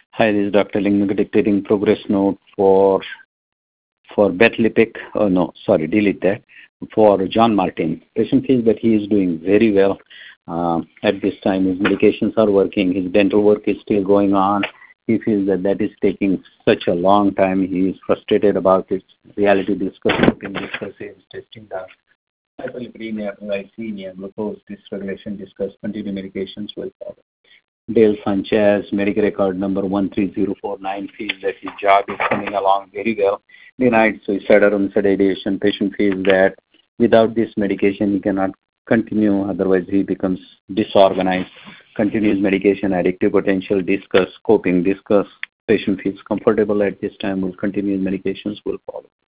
Hi, this is Dr. Lingam dictating progress note for Beth Lippick. Oh, no, sorry, delete that. For John Martin. Patient feels that he is doing very well at this time. His medications are working. His dental work is still going on. He feels that that is taking such a long time. He is frustrated about it. Reality discuss, discusses, testing the hyperlipidemia, glycemia, glucose dysregulation, discuss, continue medications will follow. Dale Sanchez, Medicare record number 13049, feels that his job is coming along very well. Denied suicidal sedation. Patient feels that without this medication he cannot continue, otherwise he becomes disorganized. Continues medication, addictive potential, discuss, coping, discuss. Patient feels comfortable at this time, will continue medications, will follow.